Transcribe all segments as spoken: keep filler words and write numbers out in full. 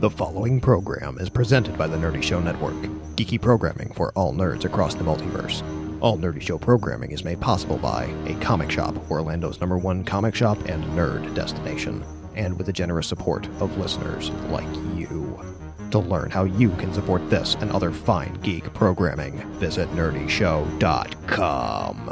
The following program is presented by the Nerdy Show Network, geeky programming for all nerds across the multiverse. All Nerdy Show programming is made possible by A Comic Shop, Orlando's number one comic shop and nerd destination, and with the generous support of listeners like you. To learn how you can support this and other fine geek programming, visit nerdy show dot com.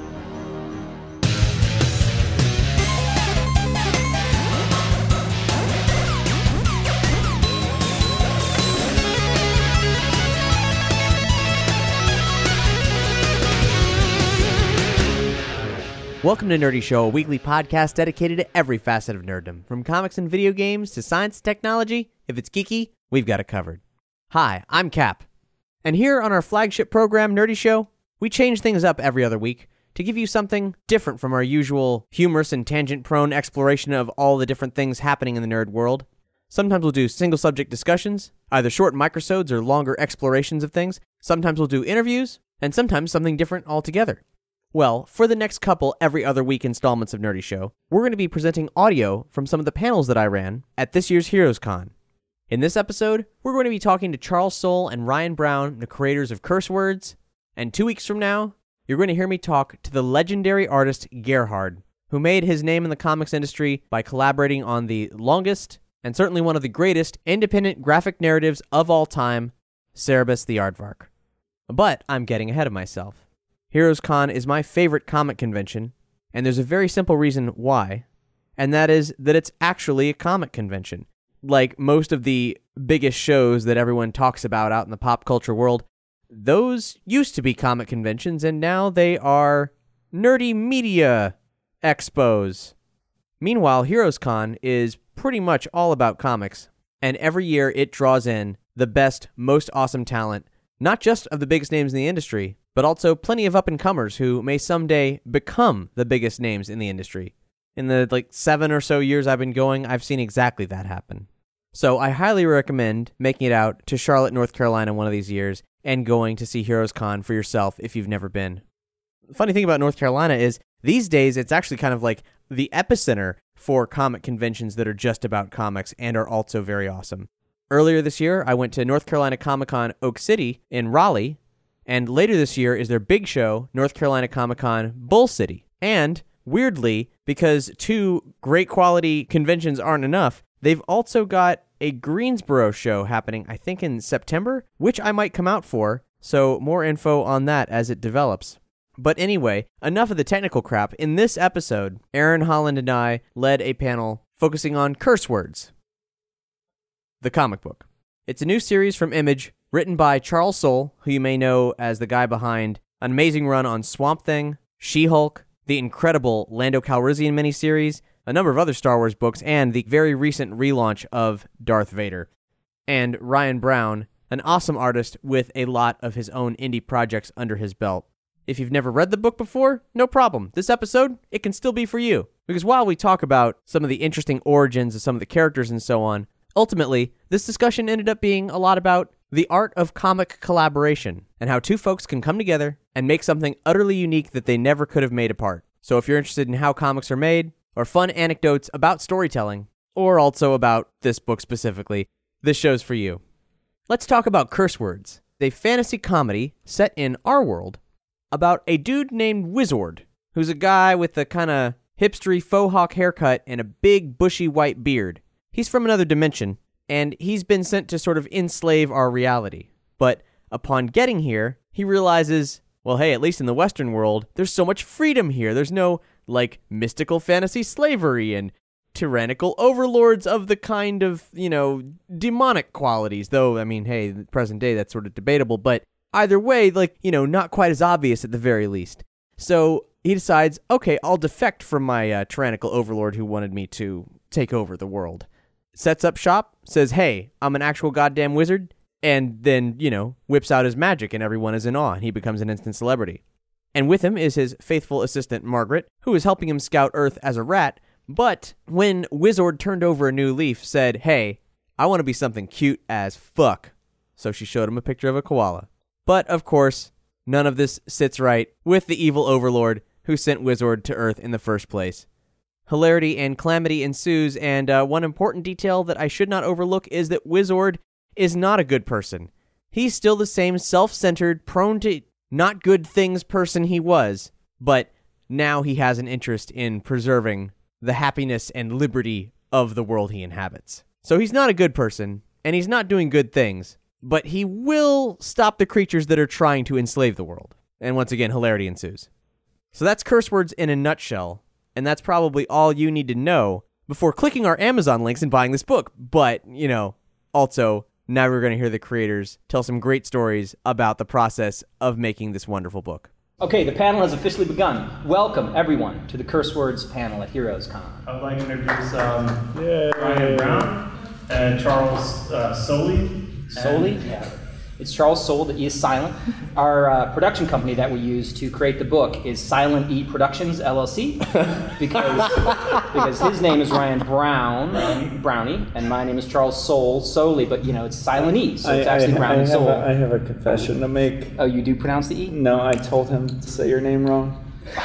Welcome to Nerdy Show, a weekly podcast dedicated to every facet of nerddom. From comics and video games to science and technology, if it's geeky, we've got it covered. Hi, I'm Cap. And here on our flagship program, Nerdy Show, we change things up every other week to give you something different from our usual humorous and tangent-prone exploration of all the different things happening in the nerd world. Sometimes we'll do single-subject discussions, either short microsodes or longer explorations of things. Sometimes we'll do interviews, and sometimes something different altogether. Well, for the next couple every other week installments of Nerdy Show, we're going to be presenting audio from some of the panels that I ran at this year's Heroes Con. In this episode, we're going to be talking to Charles Soule and Ryan Brown, the creators of Curse Words, and two weeks from now, you're going to hear me talk to the legendary artist Gerhard, who made his name in the comics industry by collaborating on the longest, and certainly one of the greatest, independent graphic narratives of all time, Cerebus the Aardvark. But I'm getting ahead of myself. Heroes Con is my favorite comic convention, and there's a very simple reason why, and that is that it's actually a comic convention. Like most of the biggest shows that everyone talks about out in the pop culture world, those used to be comic conventions, and now they are nerdy media expos. Meanwhile, Heroes Con is pretty much all about comics, and every year it draws in the best, most awesome talent, not just of the biggest names in the industry, but also plenty of up-and-comers who may someday become the biggest names in the industry. In the like seven or so years I've been going, I've seen exactly that happen. So I highly recommend making it out to Charlotte, North Carolina one of these years and going to see Heroes Con for yourself if you've never been. The funny thing about North Carolina is these days it's actually kind of like the epicenter for comic conventions that are just about comics and are also very awesome. Earlier this year, I went to North Carolina Comic-Con Oak City in Raleigh, and later this year is their big show, North Carolina Comic-Con Bull City. And, weirdly, because two great quality conventions aren't enough, they've also got a Greensboro show happening, I think in September, which I might come out for, so more info on that as it develops. But anyway, enough of the technical crap. In this episode, Aaron Holland and I led a panel focusing on Curse Words, the comic book. It's a new series from Image, written by Charles Soule, who you may know as the guy behind an amazing run on Swamp Thing, She-Hulk, the incredible Lando Calrissian miniseries, a number of other Star Wars books, and the very recent relaunch of Darth Vader. And Ryan Brown, an awesome artist with a lot of his own indie projects under his belt. If you've never read the book before, no problem. This episode, it can still be for you. Because while we talk about some of the interesting origins of some of the characters and so on, ultimately, this discussion ended up being a lot about the art of comic collaboration and how two folks can come together and make something utterly unique that they never could have made apart. So if you're interested in how comics are made, or fun anecdotes about storytelling, or also about this book specifically, this show's for you. Let's talk about Curse Words, a fantasy comedy set in our world about a dude named Wizard, who's a guy with a kind of hipstery faux hawk haircut and a big bushy white beard. He's from another dimension, and he's been sent to sort of enslave our reality. But upon getting here, he realizes, well, hey, at least in the Western world, there's so much freedom here. There's no, like, mystical fantasy slavery and tyrannical overlords of the kind of, you know, demonic qualities. Though, I mean, hey, in the present day, that's sort of debatable. But either way, like, you know, not quite as obvious at the very least. So he decides, okay, I'll defect from my uh, tyrannical overlord who wanted me to take over the world. Sets up shop, says, hey, I'm an actual goddamn wizard, and then, you know, whips out his magic and everyone is in awe and he becomes an instant celebrity. And with him is his faithful assistant, Margaret, who is helping him scout Earth as a rat, but when Wizard turned over a new leaf, said, hey, I want to be something cute as fuck. So she showed him a picture of a koala. But, of course, none of this sits right with the evil overlord who sent Wizard to Earth in the first place. hilarity and calamity ensues, and uh, one important detail that I should not overlook is that Wizord is not a good person. He's still the same self-centered, prone to not good things person he was, but now he has an interest in preserving the happiness and liberty of the world he inhabits. So he's not a good person, and he's not doing good things, but he will stop the creatures that are trying to enslave the world. And once again, hilarity ensues. So that's Curse Words in a nutshell, and that's probably all you need to know before clicking our Amazon links and buying this book. But, you know, also, now we're going to hear the creators tell some great stories about the process of making this wonderful book. Okay, the panel has officially begun. Welcome, everyone, to the Curse Words panel at HeroesCon. I would like to introduce um, Ryan Brown and Charles uh, Soley. Solely? Yeah. It's Charles Soule, the E is silent. Our uh, production company that we use to create the book is Silent E Productions, L L C, because, because his name is Ryan Brown, Brownie. Brownie, and my name is Charles Soule, Solely, but, you know, it's Silent E, so it's I, actually I, Brown I and have Soule. a, I have a confession to make. Oh, you do pronounce the E? No, I told him to say your name wrong.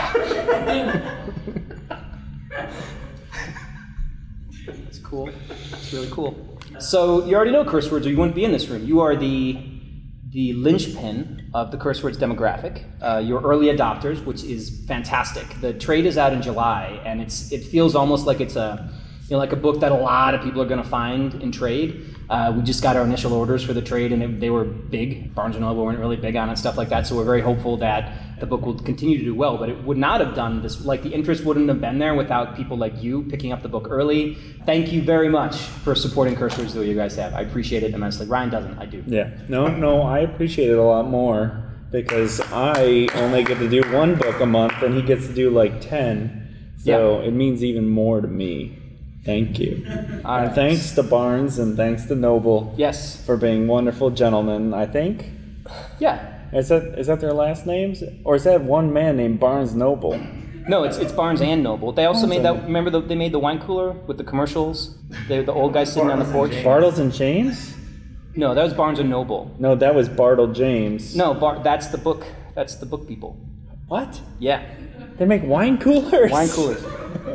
It's cool. It's really cool. So you already know Curse Words, or you wouldn't be in this room. You are the the linchpin of the Curse Words demographic. Uh, you're early adopters, which is fantastic. The trade is out in July, and it's it feels almost like it's a you know like a book that a lot of people are going to find in trade. Uh, we just got our initial orders for the trade, and it, they were big. Barnes and Noble weren't really big on it, stuff like that. So we're very hopeful that the book will continue to do well. But it would not have done this. Like the interest wouldn't have been there without people like you picking up the book early. Thank you very much for supporting Curse Words the way you guys have. I appreciate it immensely. Ryan doesn't. I do. Yeah. No, no, I appreciate it a lot more because I only get to do one book a month, and he gets to do like ten. So yeah. It means even more to me. Thank you. All right. And thanks to Barnes and thanks to Noble. Yes. For being wonderful gentlemen, I think. Yeah. Is that is that their last names? Or is that one man named Barnes Noble? No, it's it's Barnes and Noble. They also made that, remember the, they made the wine cooler with the commercials? They, the old guy sitting on the porch? Bartles and James? No, that was Barnes and Noble. No, that was Bartle James. No, Bar, that's the book. That's the book people. What? Yeah. They make wine coolers? Wine coolers.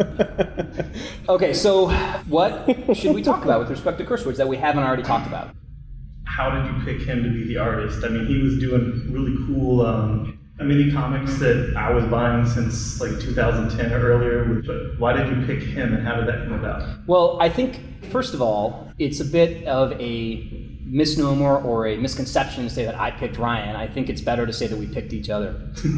Okay, so what should we talk about with respect to Curse Words that we haven't already talked about? How did you pick him to be the artist? I mean, he was doing really cool um, mini comics that I was buying since like two thousand ten or earlier. But why did you pick him, and how did that come about? Well, I think, first of all, it's a bit of a misnomer or a misconception to say that I picked Ryan. I think it's better to say that we picked each other.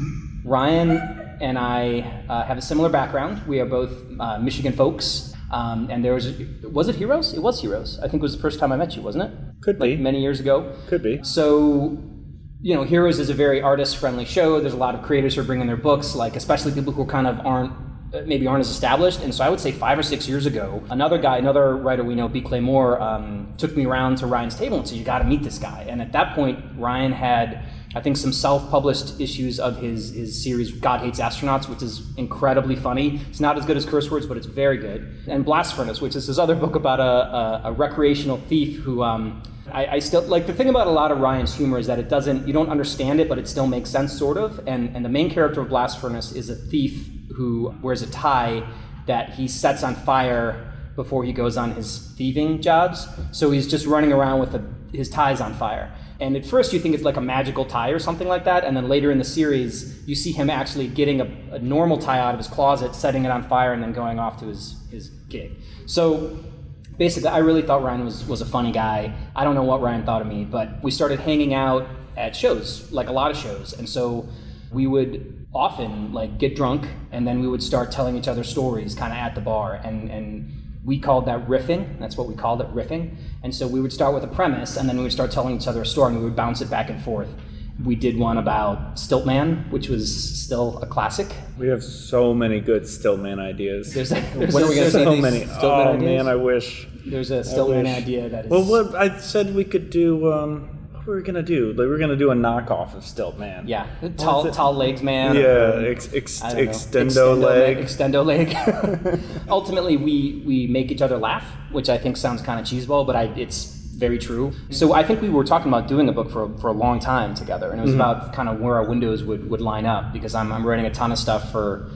Ryan and I uh, have a similar background. We are both uh, Michigan folks. Um, and there was, was it Heroes? It was Heroes. I think it was the first time I met you, wasn't it? Could be. Like many years ago. Could be. So, you know, Heroes is a very artist-friendly show. There's a lot of creators who are bringing their books, like especially people who kind of aren't, maybe aren't as established. And so I would say five or six years ago, another guy, another writer we know, B. Clay Moore, um, took me around to Ryan's table and said, you got to meet this guy. And at that point, Ryan had, I think, some self-published issues of his, his series God Hates Astronauts, which is incredibly funny. It's not as good as Curse Words, but it's very good. And Blast Furnace, which is his other book about a, a, a recreational thief who, um, I, I still, like the thing about a lot of Ryan's humor is that it doesn't, you don't understand it, but it still makes sense, sort of. And, and the main character of Blast Furnace is a thief who wears a tie that he sets on fire before he goes on his thieving jobs. So he's just running around with a, his ties on fire. And at first you think it's like a magical tie or something like that, and then later in the series you see him actually getting a, a normal tie out of his closet, setting it on fire, and then going off to his, his gig. So basically I really thought Ryan was, was a funny guy. I don't know what Ryan thought of me, but we started hanging out at shows, like a lot of shows. And so we would often like get drunk, and then we would start telling each other stories kind of at the bar, and, and we called that riffing. That's what we called it, riffing. And so we would start with a premise, and then we would start telling each other a story, and we would bounce it back and forth. We did one about Stiltman, which was still a classic. We have so many good Stiltman ideas. There's a, there's when are we going to so see many? Stiltman oh ideas? man, I wish. There's a Stiltman idea that is. Well, what I said we could do. Um, what were we gonna do? Like, we were gonna do a knockoff of Stiltman. Yeah, tall, tall legs, man. Yeah, or, ex, ex, I don't know. extendo, extendo leg. Extendo leg. Ultimately, we we make each other laugh, which I think sounds kind of cheeseball, but I it's very true. So I think we were talking about doing a book for for a long time together, and it was mm-hmm. about kind of where our windows would, would line up, because I'm I'm writing a ton of stuff for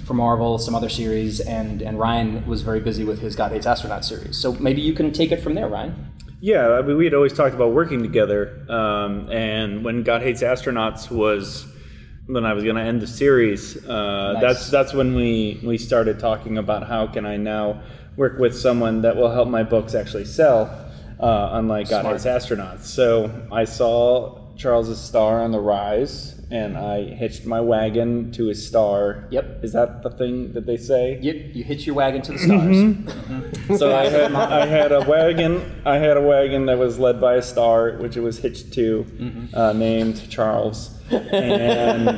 for Marvel, some other series, and, and Ryan was very busy with his God Hates Astronauts series. So maybe you can take it from there, Ryan. Yeah, I mean, we had always talked about working together, um, and when God Hates Astronauts was when I was going to end the series, uh, Nice. that's that's when we, we started talking about how can I now work with someone that will help my books actually sell, uh, unlike God Smart. Hates Astronauts. So I saw Charles's star on the rise, and I hitched my wagon to his star. Yep. Is that the thing that they say? You, you hitch your wagon to the stars. Mm-hmm. So I had I had a wagon I had a wagon that was led by a star, which it was hitched to, mm-hmm. uh, named Charles. And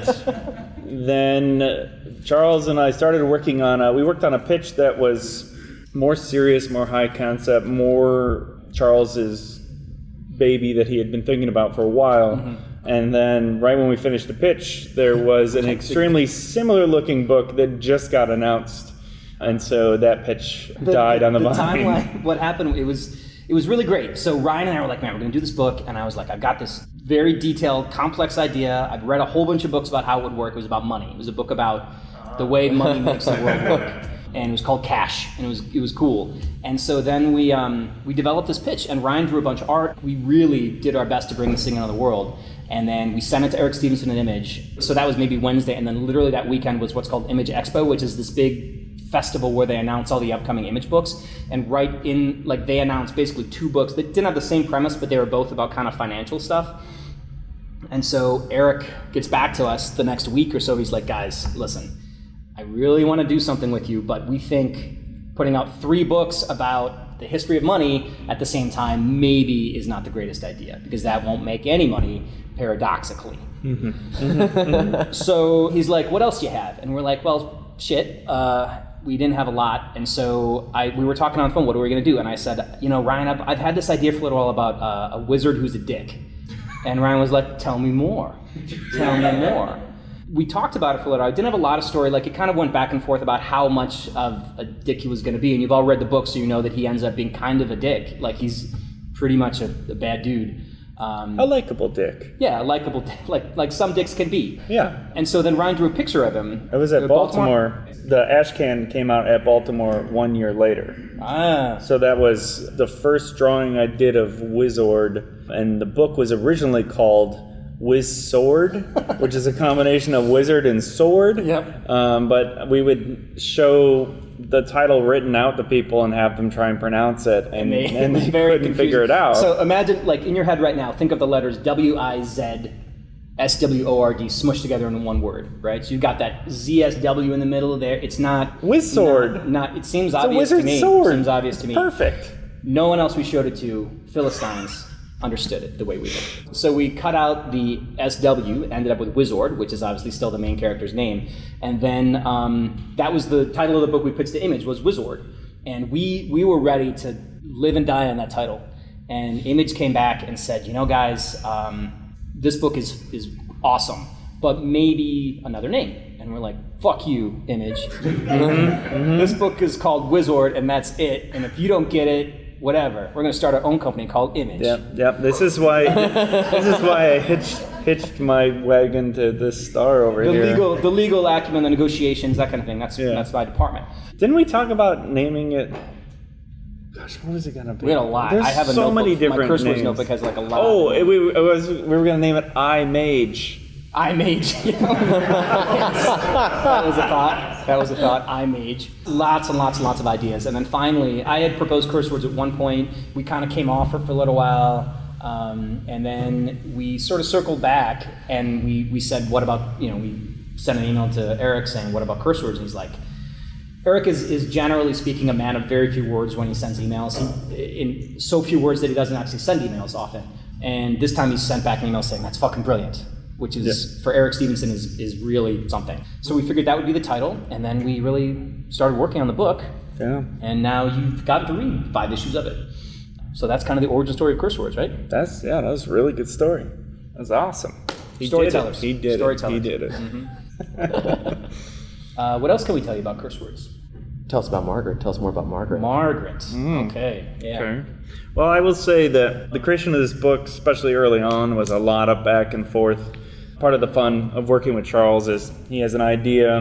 then Charles and I started working on a, we worked on a pitch that was more serious, more high concept, more Charles's baby that he had been thinking about for a while. Mm-hmm. And then right when we finished the pitch, there was an extremely similar looking book that just got announced. And so that pitch The- died on the, the vine. timeline, what happened, it was it was really great. So Ryan and I were like, man, we're going to do this book. And I was like, I've got this very detailed, complex idea. I've read a whole bunch of books about how it would work. It was about money. It was a book about the way money makes the world work. And it was called Cash, and it was it was cool. And so then we um, we developed this pitch, and Ryan drew a bunch of art. We really did our best to bring this thing into the world. And then we sent it to Eric Stevenson at Image. So that was maybe Wednesday, and then literally that weekend was what's called Image Expo, which is this big festival where they announce all the upcoming Image books. And right in, like, they announced basically two books that didn't have the same premise, but they were both about kind of financial stuff. And so Eric gets back to us the next week or so. He's like, guys, listen, I really want to do something with you, but we think putting out three books about the history of money at the same time maybe is not the greatest idea, because that won't make any money, paradoxically. Mm-hmm. So he's like, what else do you have? And we're like, well, shit, uh, we didn't have a lot. And so I, we were talking on the phone, what are we going to do? And I said, you know, Ryan, I've, I've had this idea for a little while about uh, a wizard who's a dick. And Ryan was like, tell me more. Tell me more. We talked about it for a little. I didn't have a lot of story. Like, it kind of went back and forth about how much of a dick he was going to be. And you've all read the book, so you know that he ends up being kind of a dick. Like, he's pretty much a, a bad dude. Um, A likable dick. yeah, a likable, like like some dicks can be. Yeah. And so then Ryan drew a picture of him. I was at Uh, Baltimore. The Ashcan came out at Baltimore one year later. Ah. So that was the first drawing I did of Wizard, and the book was originally called Wiz Sword, which is a combination of wizard and sword. Yep. Um, but we would show the title written out to people and have them try and pronounce it, and, and they, and they very couldn't confusing. figure it out. So imagine, like, in your head right now, think of the letters W I Z S W O R D smushed together in one word, right? So you've got that Z S W in the middle there. It's not... Wiz Sword. Not, not, it seems It's a obvious to wizard me. sword. It seems obvious to me. Perfect. No one else we showed it to, Philistines, understood it the way we did. So we cut out the S W, ended up with Wizard, which is obviously still the main character's name. And then um, that was the title of the book we pitched to Image, was Wizard. And we we were ready to live and die on that title. And Image came back and said, you know, guys, um, this book is is awesome, but maybe another name. And we're like, fuck you, Image. Mm-hmm. This book is called Wizard, and that's it. And if you don't get it, whatever. We're going to start our own company called Image. Yep, yep. This is why. this is why I hitched hitched my wagon to this star over The here. legal, the legal acumen, the negotiations, that kind of thing. That's Yeah. that's my department. Didn't we talk about naming it? Gosh, what was it gonna be? We had a lot. There's I have a so notebook. many My different curse words names. notebook has like a lot. Oh, it, we, it was. We were gonna name it I Mage. I Mage. That was a thought. That was a thought. I Mage. Lots and lots and lots of ideas. And then finally, I had proposed curse words at one point. We kind of came off it for a little while. Um, and then we sort of circled back and we, we said, what about, you know, we sent an email to Eric saying, what about curse words? And he's like, Eric is, is generally speaking a man of very few words when he sends emails. He, in so few words that he doesn't actually send emails often. And this time he sent back an email saying, that's fucking brilliant. Which is, yeah. for Eric Stevenson, is, is really something. So we figured that would be the title, and then we really started working on the book. Yeah. And now you've got to read five issues of it. So that's kind of the origin story of Curse Words, right? That's yeah, that was a really good story. That's awesome. He Storytellers. Did it. He did Storytellers. it. He did it. Mm-hmm. uh, what else can we tell you about Curse Words? Tell us about Margaret. Tell us more about Margaret. Margaret. Mm. Okay. Yeah. Okay. Well, I will say that the creation of this book, especially early on, was a lot of back and forth. Part of the fun of working with Charles is he has an idea,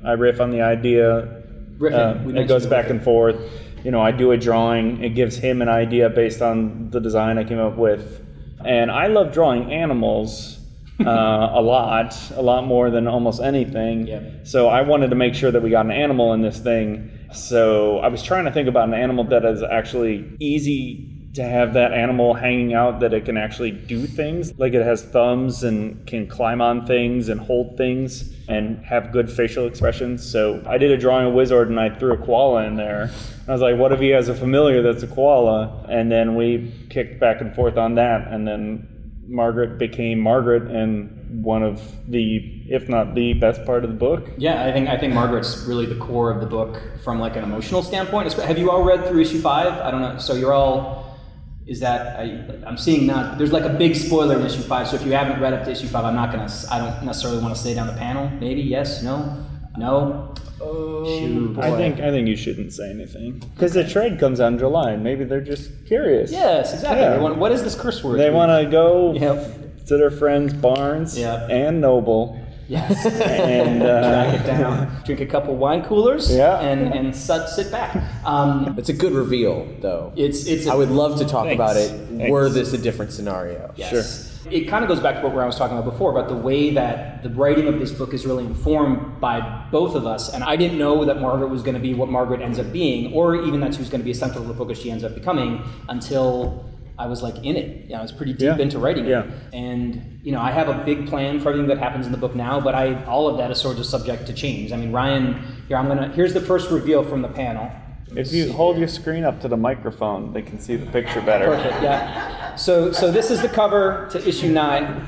I riff on the idea. Riffing. Uh, We it mentioned goes back riffing. and forth. You know, I do a drawing. It gives him an idea based on the design I came up with. And I love drawing animals uh, a lot, a lot more than almost anything. Yeah. So I wanted to make sure that we got an animal in this thing. So I was trying to think about an animal that is actually easy to have that animal hanging out, that it can actually do things. Like it has thumbs and can climb on things and hold things and have good facial expressions. So I did a drawing of Wizard and I threw a koala in there. I was like, what if he has a familiar that's a koala? And then we kicked back and forth on that. And then Margaret became Margaret, and one of the, if not the best part of the book. Yeah, I think I think Margaret's really the core of the book from like an emotional standpoint. Have you all read through issue five? I don't know. So you're all, is that, I, I'm seeing not, there's like a big spoiler in issue five. So if you haven't read up to issue five, I'm not gonna, I don't necessarily want to stay down the panel. Maybe, yes, no, no. Shoot, I boy. think I think you shouldn't say anything because the trade comes out in July, and maybe they're just curious. Yes, exactly. Yeah. They want, what is this curse word? They want to go Yep. to their friends Barnes Yep. and Noble, Yes. and Track uh, it down. Drink a couple wine coolers. Yeah. And and sit, sit back. Um, It's a good reveal, though. it's it's. A, I would love to talk Thanks. about it Thanks. were this a different scenario. Yes. Sure. It kind of goes back to what I was talking about before, about the way that the writing of this book is really informed by both of us. And I didn't know that Margaret was going to be what Margaret ends up being, or even that she was going to be essential to the book as she ends up becoming, until I was like in it. You know, I was pretty deep Yeah. into writing it. Yeah. And, you know, I have a big plan for everything that happens in the book now, but I all of that is sort of subject to change. I mean, Ryan, here, I'm going to, here's the first reveal from the panel. if you hold your screen up to the microphone, they can see the picture better. Perfect, yeah. So, so this is the cover to issue nine.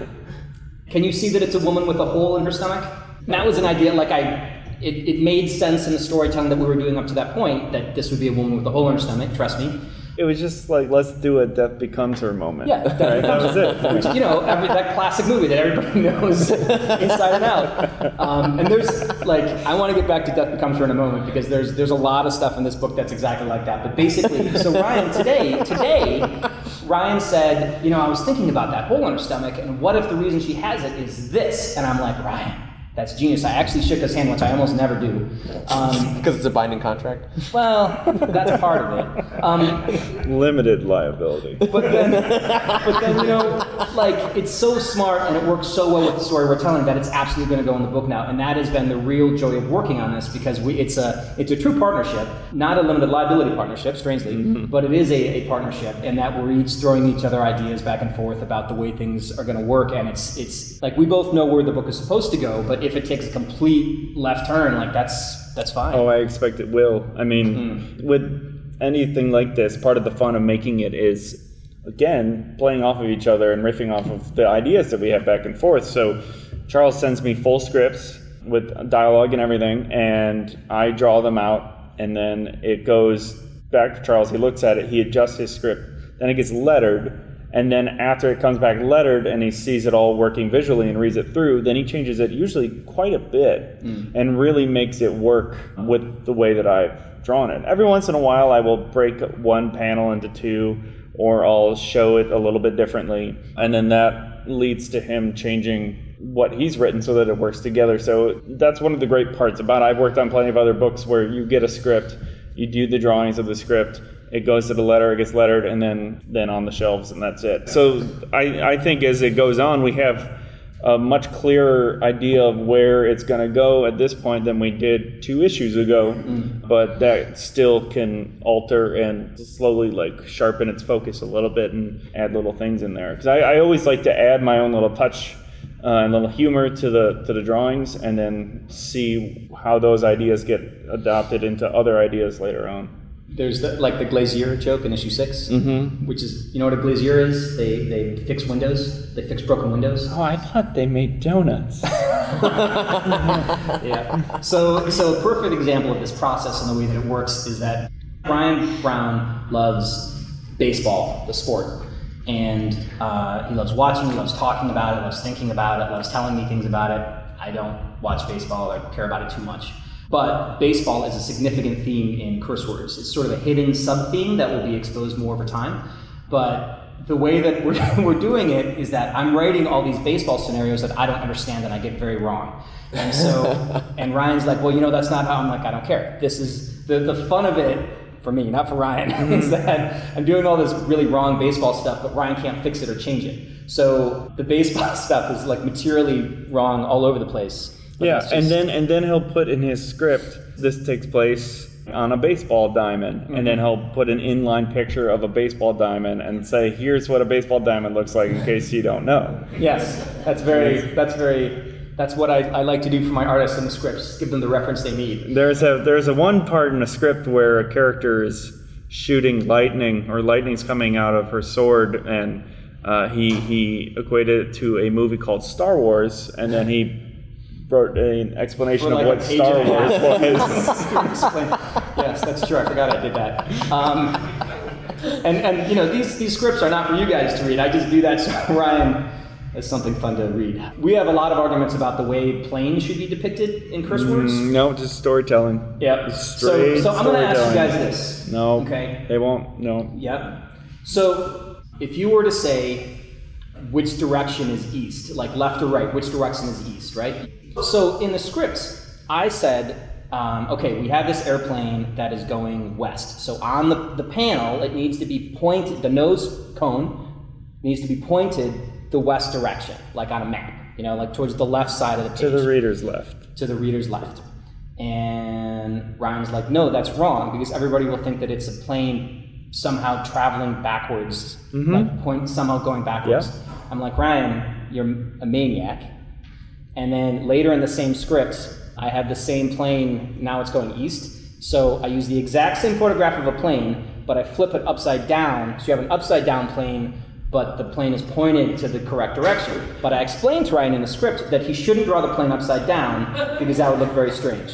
Can you see that it's a woman with a hole in her stomach? And that was an idea, like I, it, it made sense in the storytelling that we were doing up to that point, that this would be a woman with a hole in her stomach, trust me. It was just like, let's do a Death Becomes Her moment. Yeah, Death Right? That was it. Which, you know, every, that classic movie that everybody knows inside and out. Um, and there's, like, I want to get back to Death Becomes Her in a moment, because there's there's a lot of stuff in this book that's exactly like that. But basically, so Ryan, today, today, Ryan said, you know, I was thinking about that hole in her stomach, and what if the reason she has it is this? And I'm like, Ryan, that's genius. I actually shook his hand, which I almost never do. Um, Because it's a binding contract. well, that's part of it. Um, Limited liability. But then, but then, you know, like, it's so smart and it works so well with the story we're telling that it's absolutely going to go in the book now. And that has been the real joy of working on this, because we, it's a it's a true partnership, not a limited liability partnership, strangely, mm-hmm. but it is a, a partnership, and that we're each throwing each other ideas back and forth about the way things are going to work. And it's it's like we both know where the book is supposed to go, but if it takes a complete left turn, like that's that's fine. Oh, I expect it will. I mean, Mm. with anything like this, part of the fun of making it is, again, playing off of each other and riffing off of the ideas that we have back and forth. So Charles sends me full scripts with dialogue and everything, and I draw them out, and then it goes back to Charles. He looks at it, he adjusts his script, then it gets lettered, and then after it comes back lettered and he sees it all working visually and reads it through, then he changes it usually quite a bit mm. and really makes it work with the way that I've drawn it. Every once in a while I will break one panel into two, or I'll show it a little bit differently, and then that leads to him changing what he's written so that it works together. So that's one of the great parts about it. I've worked on plenty of other books where you get a script, you do the drawings of the script, it goes to the letter, it gets lettered, and then, then on the shelves, and that's it. So I, I think as it goes on, we have a much clearer idea of where it's going to go at this point than we did two issues ago, mm. but that still can alter and slowly like sharpen its focus a little bit and add little things in there. Because I, I always like to add my own little touch uh, and little humor to the to the drawings, and then see how those ideas get adopted into other ideas later on. There's the, like the glazier joke in issue six, mm-hmm. which is, you know what a glazier is? They they fix windows. They fix broken windows. Oh, I thought they made donuts. Yeah. So so a perfect example of this process and the way that it works is that Brian Brown loves baseball, the sport. And uh, he loves watching, he loves talking about it, loves thinking about it, loves telling me things about it. I don't watch baseball or care about it too much. But baseball is a significant theme in Curse Words. It's sort of a hidden sub-theme that will be exposed more over time. But the way that we're, we're doing it is that I'm writing all these baseball scenarios that I don't understand and I get very wrong. And so, and Ryan's like, well, you know, that's not how. I'm like, I don't care. This is the, the fun of it for me, not for Ryan, mm-hmm. is that I'm doing all this really wrong baseball stuff, but Ryan can't fix it or change it. So the baseball stuff is like materially wrong all over the place. Yeah, just... and then and then he'll put in his script, this takes place on a baseball diamond, mm-hmm. and then he'll put an inline picture of a baseball diamond and say, here's what a baseball diamond looks like in case you don't know. Yes, that's very, that's very, that's what I, I like to do for my artists in the scripts, give them the reference they need. There's a there's a one part in a script where a character is shooting lightning, or lightning's coming out of her sword, and uh, he, he equated it to a movie called Star Wars, and then he wrote an explanation like of what Star Wars was. Yes, that's true. I forgot I did that. Um, and and you know these these scripts are not for you guys to read. I just do that so Ryan has something fun to read. We have a lot of arguments about the way planes should be depicted in curse words. Mm, no, just storytelling. Yep. Straight so so I'm going to ask you guys storytelling. this. No. Okay. They won't. No. Yep. So if you were to say which direction is east, like left or right, which direction is east, right? So in the scripts, I said, um, okay, we have this airplane that is going west. So on the, the panel, it needs to be pointed, the nose cone needs to be pointed the west direction, like on a map, you know, like towards the left side of the page. To the reader's left. To the reader's left. And Ryan's like, no, that's wrong, because everybody will think that it's a plane somehow traveling backwards, mm-hmm. like point somehow going backwards. Yeah. I'm like, Ryan, you're a maniac. And then later in the same script, I have the same plane, now it's going east. So I use the exact same photograph of a plane, but I flip it upside down. So you have an upside down plane, but the plane is pointed to the correct direction. But I explained to Ryan in the script that he shouldn't draw the plane upside down because that would look very strange.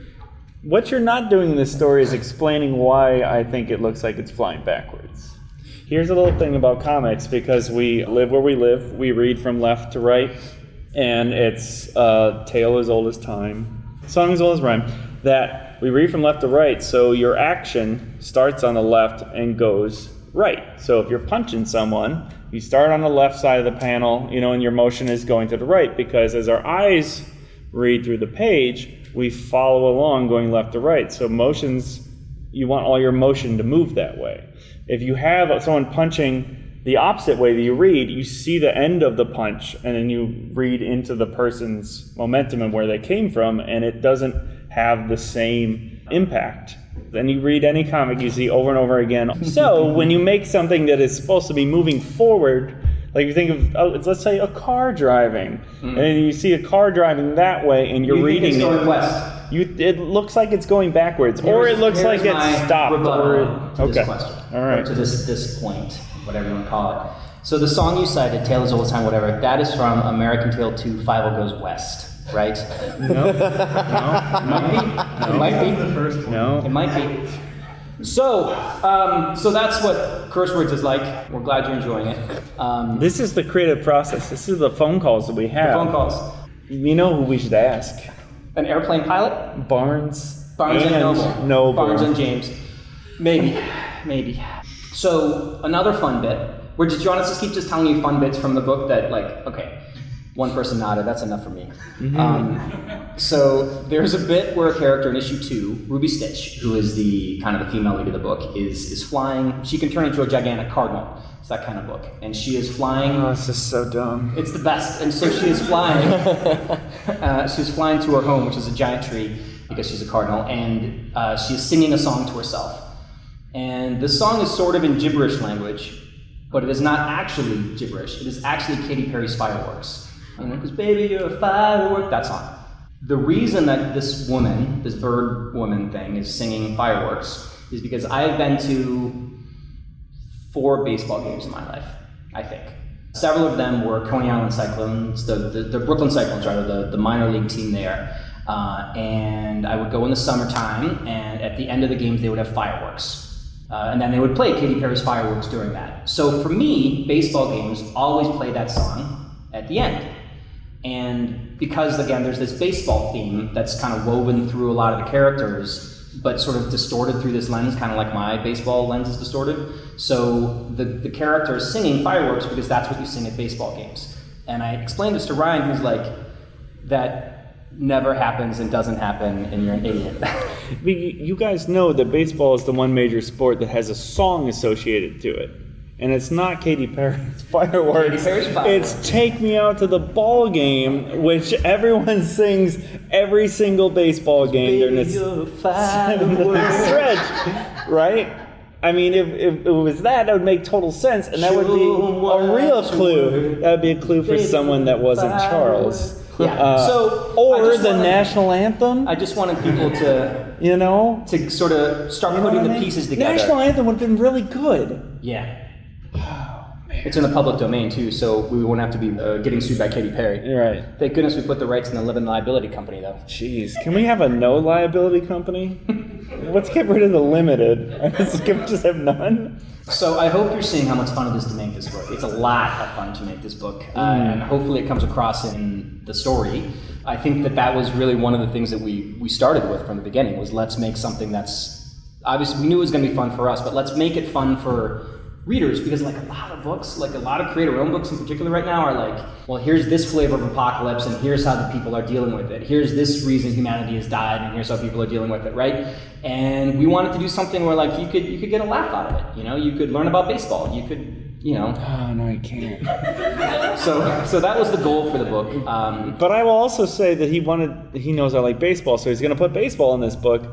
What you're not doing in this story is explaining why I think it looks like it's flying backwards. Here's a little thing about comics, because we live where we live, we read from left to right, and it's a tale as old as time, song as old as rhyme, that we read from left to right, so your action starts on the left and goes right. So if you're punching someone, you start on the left side of the panel, you know, and your motion is going to the right, because as our eyes read through the page, we follow along going left to right. So motions, you want all your motion to move that way. If you have someone punching the opposite way that you read, you see the end of the punch, and then you read into the person's momentum and where they came from, and it doesn't have the same impact. Then you read any comic you see over and over again. So when you make something that is supposed to be moving forward, like you think of, oh, let's say a car driving, mm. and you see a car driving that way, and you're you reading think it's going it. West. You, it looks like it's going backwards, Here's, or it looks like it's stopped. Or it, to okay, this question, all right. or to this this point, whatever you want to call it. So the song you cited, "Tale as Old as Time," whatever, that is from American Tail two, Fievel Goes West, right? No, no, it might be. No. It might be. The first one. No, it might be. So, um, so that's what Curse Words is like. We're glad you're enjoying it. Um, this is the creative process. This is the phone calls that we have. The phone calls. You know who we should ask? An airplane pilot? Barnes. Barnes and, and Noble. Noble. Barnes and James. Maybe. Maybe. So, another fun bit. Where did you want us to keep just telling you fun bits from the book that, like, okay, one person nodded, that's enough for me. Mm-hmm. Um, so, there's a bit where a character in issue two, Ruby Stitch, who is the kind of the female lead of the book, is is flying. She can turn into a gigantic cardinal. It's that kind of book. And she is flying. Oh, this is so dumb. It's the best. And so she is flying. uh, she's flying to her home, which is a giant tree, because she's a cardinal, and uh, she is singing a song to herself. And the song is sort of in gibberish language, but it is not actually gibberish. It is actually Katy Perry's Fireworks. You know, because baby, you're a firework, that song. The reason that this woman, this bird woman thing, is singing Fireworks is because I have been to four baseball games in my life, I think. Several of them were Coney Island Cyclones, the, the, the Brooklyn Cyclones, rather, the, the minor league team there. Uh, and I would go in the summertime, and at the end of the games, they would have fireworks. Uh, and then they would play Katy Perry's Fireworks during that. So for me, baseball games always play that song at the end. And because, again, there's this baseball theme that's kind of woven through a lot of the characters, but sort of distorted through this lens, kind of like my baseball lens is distorted. So the, the character is singing fireworks because that's what you sing at baseball games. And I explained this to Ryan, who's like, that never happens and doesn't happen, and you're an idiot. You guys know that baseball is the one major sport that has a song associated to it. And it's not Katy Perry's Fireworks. Katy Perry's Fireworks. It's Take Me Out to the Ball Game, which everyone sings every single baseball game during this stretch, right? I mean, if, if it was that, that would make total sense, and that would be a real clue. That would be a clue for someone that wasn't Charles. Yeah. Uh, so or the wanted, national anthem. I just wanted people to, you know, to sort of start you know putting the I mean? pieces together. National anthem would have been really good. Yeah. It's in the public domain too, so we won't have to be uh, getting sued by Katy Perry. Right. Thank goodness we put the rights in the limited liability company, though. Jeez, can we have a no liability company? Let's get rid of the limited. Can we just have none? So I hope you're seeing how much fun it is to make this book. It's a lot of fun to make this book, uh, mm. and hopefully it comes across in the story. I think that that was really one of the things that we we started with from the beginning, was let's make something that's, obviously we knew it was going to be fun for us, but let's make it fun for readers, because like a lot of books, like a lot of creator-owned books in particular right now are like, well, here's this flavor of apocalypse, and here's how the people are dealing with it. Here's this reason humanity has died, and here's how people are dealing with it, right? And we wanted to do something where like you could you could get a laugh out of it. You know, you could learn about baseball. You could, you know. Oh no, you can't. so so that was the goal for the book. Um, but I will also say that he wanted, he knows I like baseball, so he's going to put baseball in this book.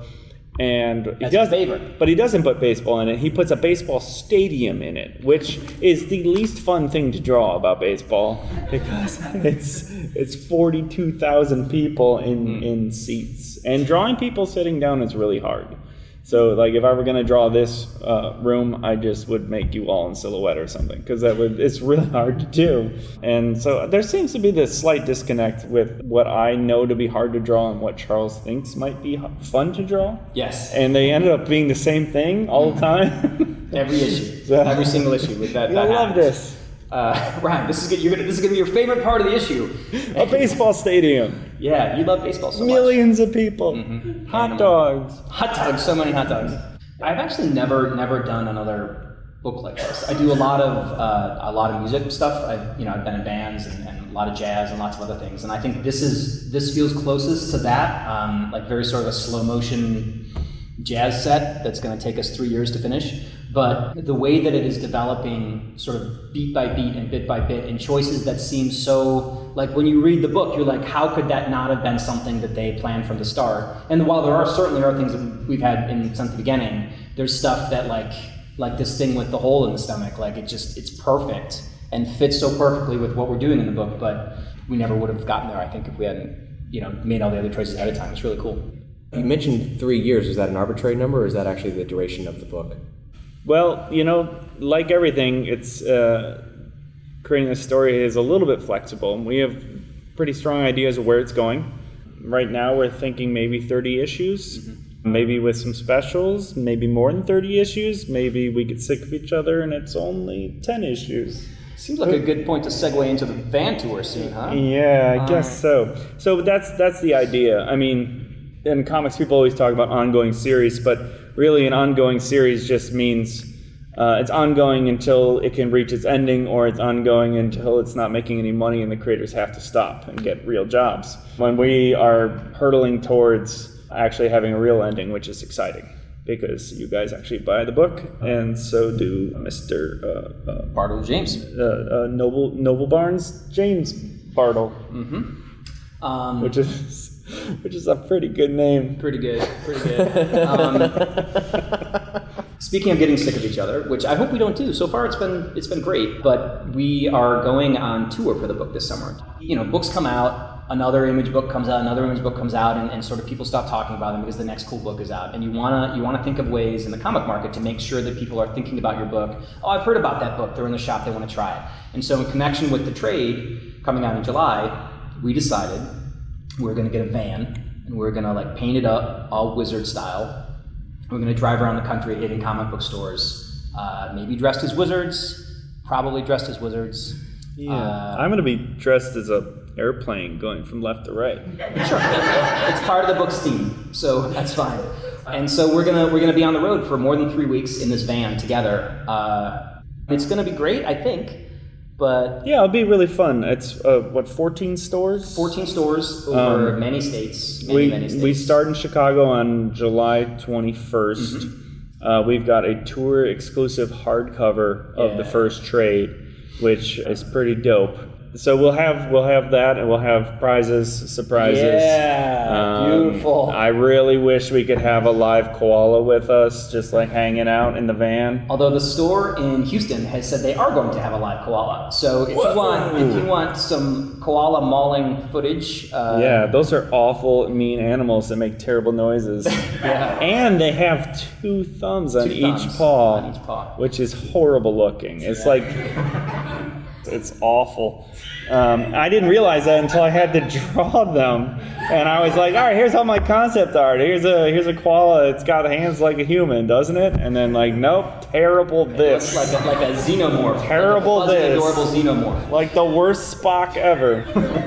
And he does, favorite. But he doesn't put baseball in it. He puts a baseball stadium in it, which is the least fun thing to draw about baseball, because it's it's forty-two thousand people in, mm. in seats. And drawing people sitting down is really hard. So, like, if I were going to draw this uh, room, I just would make you all in silhouette or something, because that would it's really hard to do. And so there seems to be this slight disconnect with what I know to be hard to draw and what Charles thinks might be fun to draw. Yes. And they ended up being the same thing all the time. Every issue, so, every single issue with that. I that love happens. this. Uh, Ryan, this is good. You're gonna, this is going to be your favorite part of the issue. A baseball stadium. Yeah, you love baseball so Millions much. of people. Mm-hmm. Hot Animal. dogs. Hot dogs. So many hot dogs. I've actually never, never done another book like this. I do a lot of, uh, a lot of music stuff. I've, you know, I've been in bands and, and a lot of jazz and lots of other things. And I think this is, this feels closest to that. Um, like very sort of a slow motion jazz set that's going to take us three years to finish. But the way that it is developing sort of beat by beat and bit by bit in choices that seem so, like when you read the book, you're like, how could that not have been something that they planned from the start? And while there are certainly are things that we've had in since the beginning, there's stuff that like, like this thing with the hole in the stomach, like it just, it's perfect and fits so perfectly with what we're doing in the book, but we never would have gotten there, I think, if we hadn't, you know, made all the other choices ahead of time. It's really cool. You mentioned three years. Is that an arbitrary number, or is that actually the duration of the book? Well, you know, like everything, it's uh, creating a story is a little bit flexible. We have pretty strong ideas of where it's going. Right now, we're thinking maybe thirty issues, mm-hmm. maybe with some specials, maybe more than thirty issues. Maybe we get sick of each other and it's only ten issues. Seems like a good point to segue into the van tour scene, huh? Yeah, I um, guess so. So that's that's the idea. I mean, in comics, people always talk about ongoing series, but really an ongoing series just means uh, it's ongoing until it can reach its ending, or it's ongoing until it's not making any money and the creators have to stop and get real jobs. When we are hurtling towards actually having a real ending, which is exciting, because you guys actually buy the book, and so do Mister Uh, uh, Bartle James. Uh, uh, Noble Noble Barnes James Bartle. Mm-hmm. Um, which is which is a pretty good name. Pretty good, pretty good. um, speaking of getting sick of each other, which I hope we don't do. So far, it's been it's been great, but we are going on tour for the book this summer. You know, books come out, another image book comes out, another image book comes out, and, and sort of people stop talking about them because the next cool book is out. And you wanna you wanna think of ways in the comic market to make sure that people are thinking about your book. Oh, I've heard about that book. They're in the shop. They want to try it. And so, in connection with the trade coming out in July, we decided we're going to get a van and we're going to like paint it up all wizard style. We're going to drive around the country hitting comic book stores, uh, maybe dressed as wizards, probably dressed as wizards. Yeah, uh, I'm going to be dressed as a airplane going from left to right. Sure, it's part of the book's theme, so that's fine. And so we're gonna we're gonna be on the road for more than three weeks in this van together. Uh, it's gonna be great, I think. But yeah, it'll be really fun. It's uh, what fourteen stores? fourteen stores over um, many states. Many, we many states. we start in Chicago on July twenty-first. Mm-hmm. Uh, we've got a tour exclusive hardcover of yeah. the first trade, which is pretty dope. So we'll have we'll have that, and we'll have prizes, surprises. Yeah, um, beautiful. I really wish we could have a live koala with us, just like hanging out in the van. Although the store in Houston has said they are going to have a live koala. So if Whoa. you want if you want some koala mauling footage, uh, yeah, those are awful, mean animals that make terrible noises. yeah. And they have two thumbs on, two each, thumbs paw, on each paw, which is horrible looking. It's yeah. like. It's awful. Um, I didn't realize that until I had to draw them, and I was like, "All right, here's all my concept art. Here's a here's a koala. It's got hands like a human, doesn't it?" And then like, nope, terrible this. It looks like a, like a xenomorph. Terrible like a this. Adorable xenomorph. Like the worst Spock ever.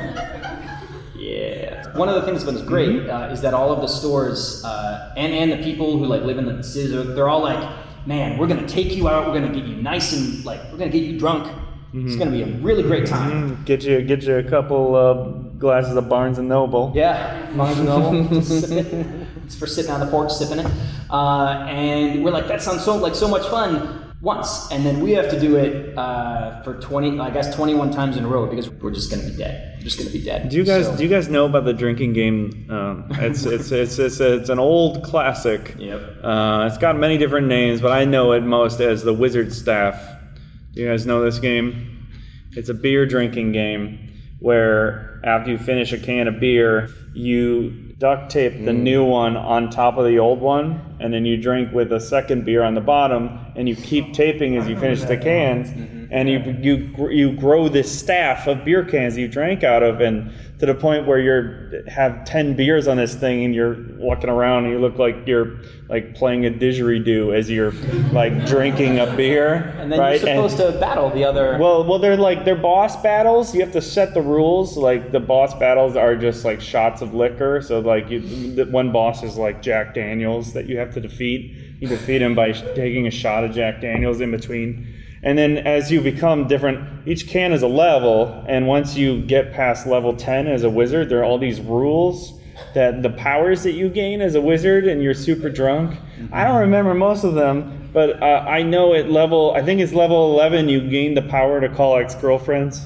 Yeah. One of the things that's great uh, is that all of the stores uh, and and the people who like live in the cities, they're all like, "Man, we're gonna take you out. We're gonna get you nice and like we're gonna get you drunk." Mm-hmm. It's going to be a really great time. Mm-hmm. Get you, get you a couple uh, glasses of Barnes and Noble. Yeah, Barnes and Noble. Just sip it. It's for sitting on the porch sipping it. Uh, and we're like, that sounds so like so much fun once, and then we have to do it uh, for twenty, I guess, twenty-one times in a row because we're just going to be dead. We're just going to be dead. Do you guys so. do you guys know about the drinking game? Um, it's, it's it's it's it's an old classic. Yep. Uh, it's got many different names, but I know it most as the Wizard Staff. Do you guys know this game? It's a beer drinking game where after you finish a can of beer, you duct tape the mm. new one on top of the old one, and then you drink with a second beer on the bottom, and you keep taping as you finish the cans, mm-hmm. and you you you grow this staff of beer cans you drank out of, and to the point where you have ten beers on this thing, and you're walking around and you look like you're like playing a didgeridoo as you're like drinking a beer. And then right? you're supposed and, to battle the other. Well, well, they're like they're boss battles. You have to set the rules. Like the boss battles are just like shots of liquor. So like you, the one boss is like Jack Daniels that you have to defeat. You defeat him by taking a shot of Jack Daniels in between. And then as you become different, each can is a level, and once you get past level ten as a wizard, there are all these rules that the powers that you gain as a wizard, and you're super drunk. Mm-hmm. I don't remember most of them, but uh, I know at level, I think it's level eleven, you gain the power to call ex-girlfriends.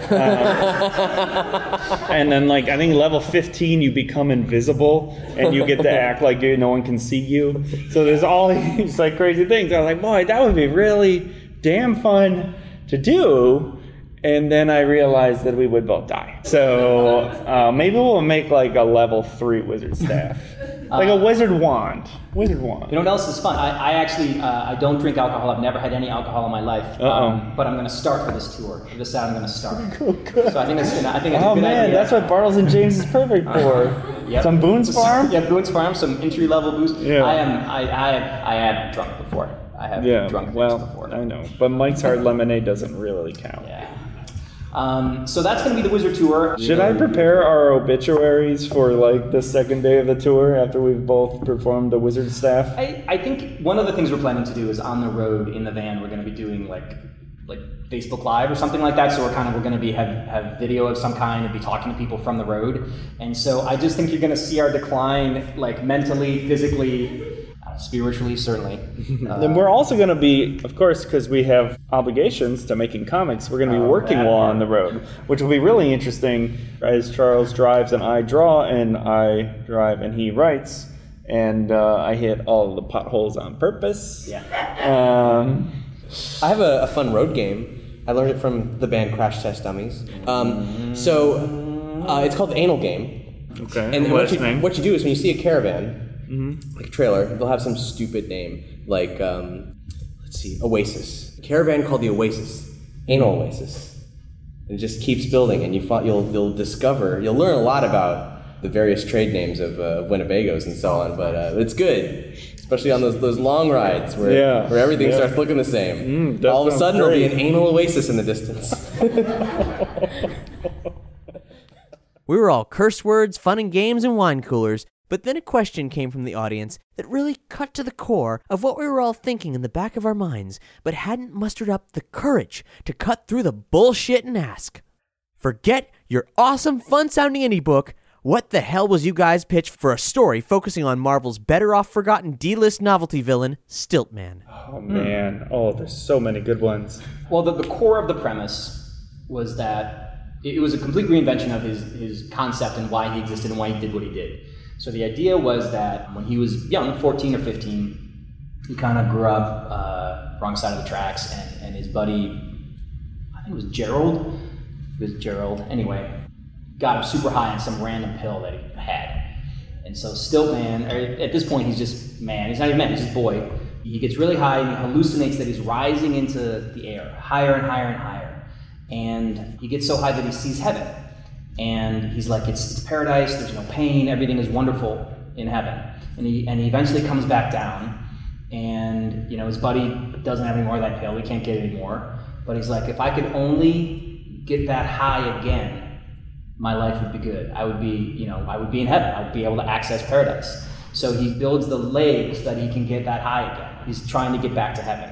Uh, and then like I think level fifteen you become invisible and you get to act like you, no one can see you. So there's all these like crazy things. I was like, boy, that would be really damn fun to do. And then I realized that we would both die. So uh, maybe we'll make like a level three wizard staff. Like a wizard wand. Wizard wand. You know what else is fun? I, I actually, uh, I don't drink alcohol. I've never had any alcohol in my life. Um, but I'm going to start for this tour. For this out, I'm going to start. Cool, good. So I think it's gonna, I think it's oh a good man, idea. That's what Bartles and James is perfect for. Uh, yep. Some Boone's Farm? Yeah, Boone's Farm, some entry level booze. Yeah. I am, I, I, have, I have drunk before. I have yeah, drunk well, before. I know. But Mike's Hard Lemonade doesn't really count. Yeah. Um, so that's going to be the Wizard Tour. Should I prepare our obituaries for like the second day of the tour after we've both performed the Wizard Staff? I, I think one of the things we're planning to do is on the road in the van we're going to be doing like like Facebook Live or something like that. So we're kind of we're going to be have have video of some kind and be talking to people from the road. And so I just think you're going to see our decline like mentally, physically. Spiritually, certainly. Uh, then we're also going to be, of course, because we have obligations to making comics, we're going to be oh, working while on the road, which will be really interesting as Charles drives and I draw, and I drive and he writes, and uh, I hit all the potholes on purpose. Yeah. Um, I have a, a fun road game. I learned it from the band Crash Test Dummies. Um, so uh, it's called the Anal Game. Okay. And what what you, what you do is when you see a caravan, Mm-hmm. like a trailer, they'll have some stupid name, like, um, let's see, Oasis. A caravan called the Oasis. Anal Oasis. And it just keeps building, and you fought, you'll you'll discover, you'll learn a lot about the various trade names of uh, Winnebagos and so on, but uh, it's good, especially on those those long rides where, yeah. where everything yeah. starts looking the same. Mm, All of a sudden, great. there'll be an anal oasis in the distance. We were all curse words, fun and games, and wine coolers But then a question came from the audience that really cut to the core of what we were all thinking in the back of our minds, but hadn't mustered up the courage to cut through the bullshit and ask. Forget your awesome, fun-sounding indie book. What the hell was you guys pitched for a story focusing on Marvel's better-off-forgotten D-list novelty villain, Stiltman? Oh, man. Mm. Oh, there's so many good ones. Well, the, the core of the premise was that it was a complete reinvention of his, his concept and why he existed and why he did what he did. So the idea was that when he was young, fourteen or fifteen, he kind of grew up uh, wrong side of the tracks, and, and his buddy, I think it was Gerald, it was Gerald, anyway, got him super high on some random pill that he had. And so Stiltman, at this point he's just man, he's not even man, he's just boy. He gets really high and he hallucinates that he's rising into the air, higher and higher and higher. And he gets so high that he sees heaven. And he's like, it's, it's paradise, there's no pain, everything is wonderful in heaven. And he and he eventually comes back down, and you know his buddy doesn't have any more of that pill, he can't get it anymore. But he's like, if I could only get that high again, my life would be good. I would be, you know, I would be in heaven. I would be able to access paradise. So he builds the legs so that he can get that high again. He's trying to get back to heaven.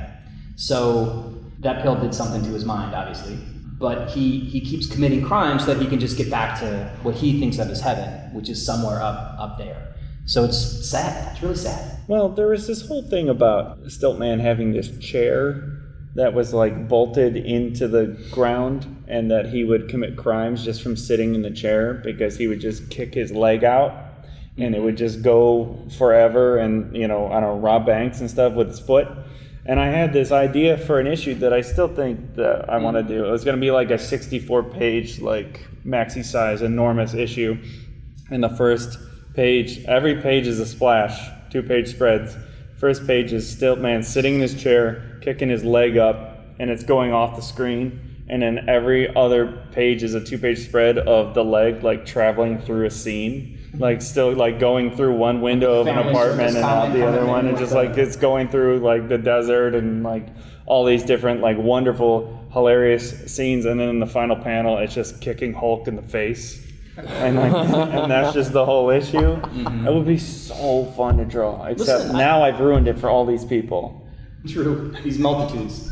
So that pill did something to his mind, obviously. But he, he keeps committing crimes so that he can just get back to what he thinks of as heaven, which is somewhere up up there. So it's sad. It's really sad. Well, there was this whole thing about Stiltman having this chair that was like bolted into the ground, and that he would commit crimes just from sitting in the chair because he would just kick his leg out and it would just go forever, and, you know, I don't know, rob banks and stuff with his foot. And I had this idea for an issue that I still think that I want to do. It was going to be like a sixty-four page, like maxi size, enormous issue. And the first page, every page is a splash, two page spreads. First page is Stiltman sitting in his chair, kicking his leg up, and it's going off the screen. And then every other page is a two page spread of the leg, like traveling through a scene. Like still like going through one window of an apartment and out the other one, and just like it's going through like the desert and like all these different like wonderful, hilarious scenes. And then in the final panel, it's just kicking Hulk in the face. And like, and that's just the whole issue. Mm-hmm. It would be so fun to draw. Except Listen, now I, I've ruined it for all these people. True, these multitudes.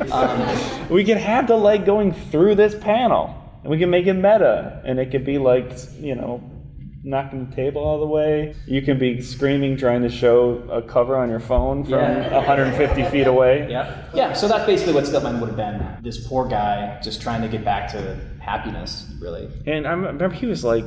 Um, we could have the leg going through this panel, and we can make it meta, and it could be like, you know, knocking the table all the way. You can be screaming, trying to show a cover on your phone from yeah. one hundred fifty feet away. Yeah, yeah. So that's basically what Stiltman would have been. This poor guy just trying to get back to happiness, really. And I remember he was like,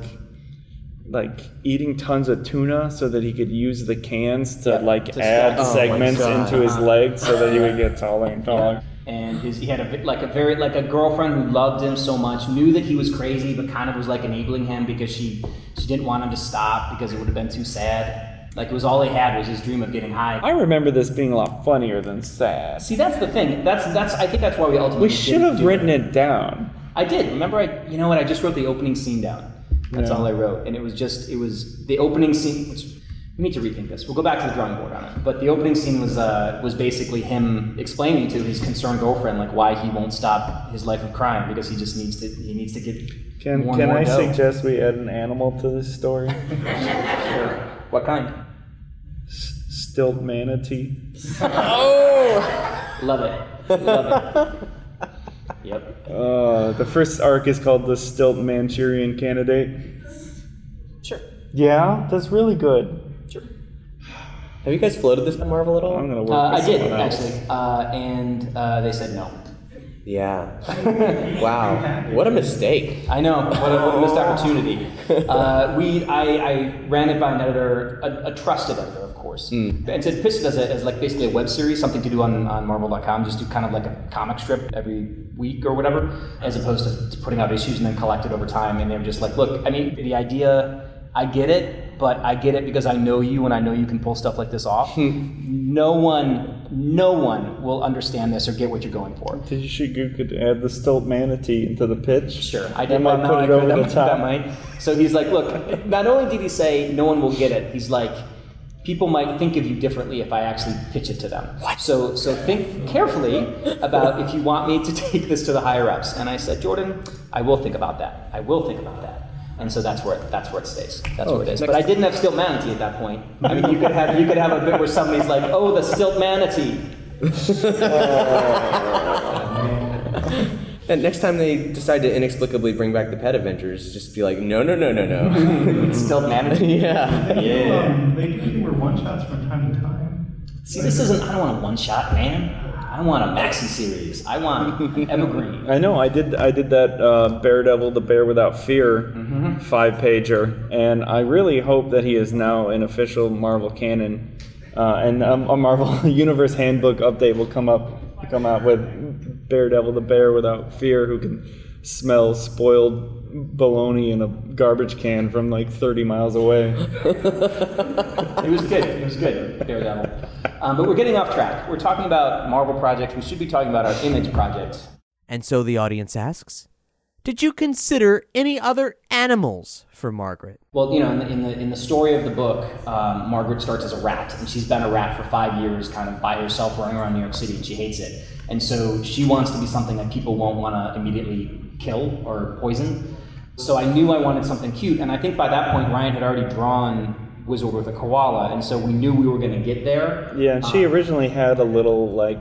like eating tons of tuna so that he could use the cans to yeah, like to add oh segments into his legs so that he would get taller and taller. Yeah. And his, he had a like a very like a girlfriend who loved him so much, knew that he was crazy, but kind of was like enabling him because she she didn't want him to stop because it would have been too sad. Like it was all he had was his dream of getting high. I remember this being a lot funnier than sad. See, that's the thing. That's that's I think that's why we ultimately we should have written it. it down. I did. Remember, I you know what? I just wrote the opening scene down. That's yeah. all I wrote, and it was just it was the opening scene. Which, we need to rethink this. We'll go back to the drawing board on it. But the opening scene was uh, was basically him explaining to his concerned girlfriend like why he won't stop his life of crime because he just needs to he needs to get can more can and more I dough. suggest we add an animal to this story? Sure. What kind? S- stilt manatee. Oh, love it, love it. Yep. Uh, the first arc is called the Stilt Manchurian Candidate. Sure. Yeah, that's really good. Sure. Have you guys floated this at Marvel at all? I'm gonna work uh, with I did, someone else. actually. Uh, and uh, they said no. Yeah. Wow. What a mistake. I know. What a, what a missed opportunity. Uh, we, I, I ran it by an editor, a, a trusted editor, of course. Mm. And said pitched it as, a, as like basically a web series, something to do on, on Marvel dot com, just do kind of like a comic strip every week or whatever, as opposed to, to putting out issues and then collect it over time. And they were just like, look, I mean, the idea, I get it, but I get it because I know you and I know you can pull stuff like this off. No one, no one will understand this or get what you're going for. Did you think you could add the Stilt Manatee into the pitch? Sure, I did. That might well, put no, it I over could, the that, top. That might. So he's like, look, not only did he say no one will get it, he's like, people might think of you differently if I actually pitch it to them. What? So, so think carefully about if you want me to take this to the higher ups. And I said, Jordan, I will think about that. I will think about that. And so that's where it, that's where it stays. That's oh, where it is. But I didn't have stilt manatee at that point. I mean, you could have you could have a bit where somebody's like, "Oh, the stilt manatee." And next time they decide to inexplicably bring back the Pet Avengers, just be like, "No, no, no, no, no." Stilt manatee. Yeah. They Yeah. do, um, they do were one shots from time to time. See, this isn't. I don't want a one shot, man. I want a maxi series. I want evergreen. I know. I did. I did that uh, Daredevil, the Bear Without Fear, mm-hmm. five pager, and I really hope that he is now an official Marvel canon, uh, and um, a Marvel Universe Handbook update will come up, come out with Daredevil, the Bear Without Fear, who can smell spoiled bologna in a garbage can from like thirty miles away. It was good. It was good, Daredevil. Um, but we're getting off track. We're talking about Marvel projects. We should be talking about our Image project. And so the audience asks, did you consider any other animals for Margaret? Well, you know, in the in the, in the story of the book, um, Margaret starts as a rat, and she's been a rat for five years, kind of by herself, running around New York City, and she hates it. And so she wants to be something that people won't want to immediately kill or poison. So I knew I wanted something cute, and I think by that point Ryan had already drawn Wizard with a koala, and so we knew we were going to get there. Yeah, and she um, originally had a little like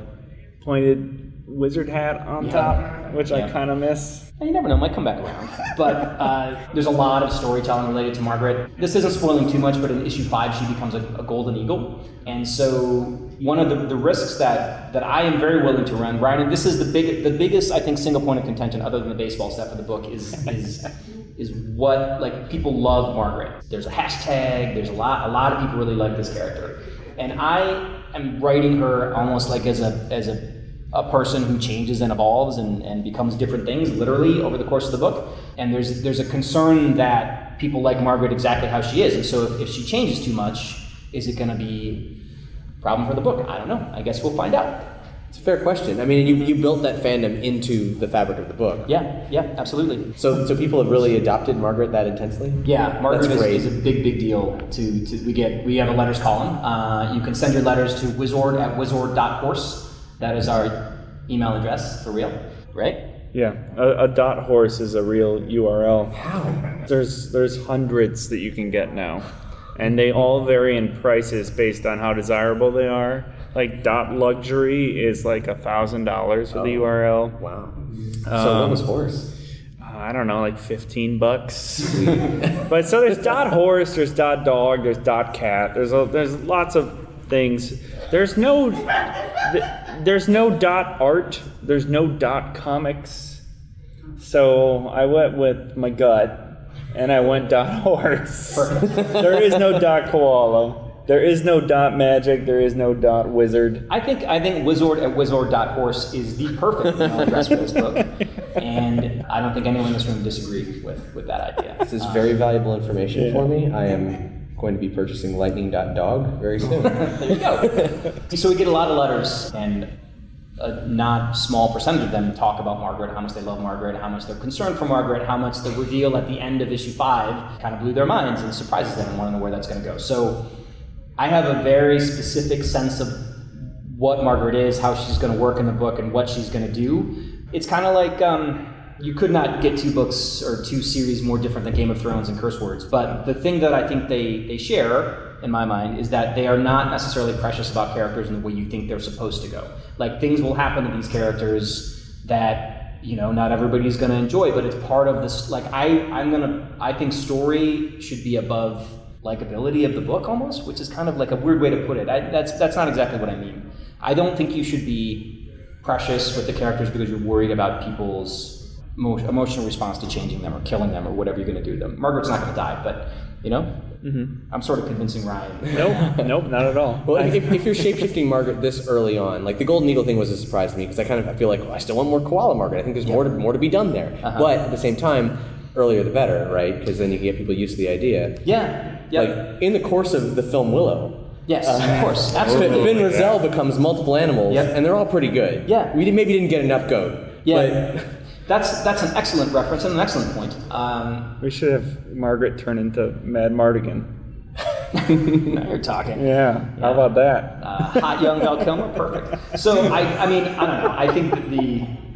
pointed wizard hat on yeah, top, which yeah. I kind of miss. And you never know, it might come back around. But uh, there's a lot of storytelling related to Margaret. This isn't spoiling too much, but in issue five she becomes a, a golden eagle. And so one of the, the risks that, that I am very willing to run, Ryan, and this is the big the biggest, I think, single point of contention other than the baseball stuff of the book is is is what, like, people love Margaret. There's a hashtag, there's a lot a lot of people really like this character. And I am writing her almost like as a as a a person who changes and evolves and, and becomes different things, literally, over the course of the book. And there's there's a concern that people like Margaret exactly how she is. And so if, if she changes too much, is it going to be a problem for the book? I don't know. I guess we'll find out. It's a fair question. I mean, you, you built that fandom into the fabric of the book. Yeah, yeah, absolutely. So so people have really adopted Margaret that intensely? Yeah, Margaret That's great. is, is a big, big deal. To, to we get we have a letters column. Uh, you can send your letters to wizord at wizord dot horse. That is our email address for real, right? Yeah, a, a dot horse is a real U R L. How? There's there's hundreds that you can get now, and they all vary in prices based on how desirable they are. Like dot luxury is like a thousand dollars for oh, the U R L. Wow. Um, so what was horse? I don't know, like fifteen bucks. But so there's dot horse, there's dot dog, there's dot cat. There's a, there's lots of things. There's no there's no dot art. There's no dot comics. So I went with my gut, and I went dot horse. There is no dot koala. There is no dot magic. There is no dot wizard. I think I think wizard at wizord dot horse is the perfect email address for this book, and I don't think anyone in this room disagrees with, with that idea. This is very um, valuable information yeah. for me. I am going to be purchasing lightning dot dog very soon. There you go. So we get a lot of letters, and a not small percentage of them talk about Margaret, how much they love Margaret, how much they're concerned for Margaret, how much the reveal at the end of issue five kind of blew their minds and surprises them and want to know where that's going to go. So I have a very specific sense of what Margaret is, how she's going to work in the book, and what she's going to do. It's kind of like um, you could not get two books or two series more different than Game of Thrones and Curse Words. But the thing that I think they, they share, in my mind, is that they are not necessarily precious about characters in the way you think they're supposed to go. Like, things will happen to these characters that, you know, not everybody's going to enjoy, but it's part of this. Like, I, I'm going to, I think story should be above likability of the book almost, which is kind of like a weird way to put it. I, that's that's not exactly what I mean. I don't think you should be precious with the characters because you're worried about people's emo- emotional response to changing them or killing them or whatever you're going to do to them. Margaret's not going to die, but, you know, mm-hmm. I'm sort of convincing Ryan. Nope, nope, not at all. Well, if, if you're shapeshifting Margaret this early on, like the Golden Eagle thing was a surprise to me because I kind of I feel like, oh, I still want more koala Margaret. I think there's yeah. more to more to be done there. Uh-huh. But at the same time, earlier the better, right? Because then you can get people used to the idea. Yeah. Yep. Like, in the course of the film Willow. Yes, uh, of course. Absolutely. Finn Rizal becomes multiple animals, yep. and they're all pretty good. Yeah. We did, maybe didn't get enough goat. Yeah. But that's that's an excellent reference and an excellent point. Um, we should have Margaret turn into Mad Mardigan. Now you're talking. Yeah. yeah. How about that? Uh, hot young Val Kilmer, perfect. So I, I mean, I don't know. I think that the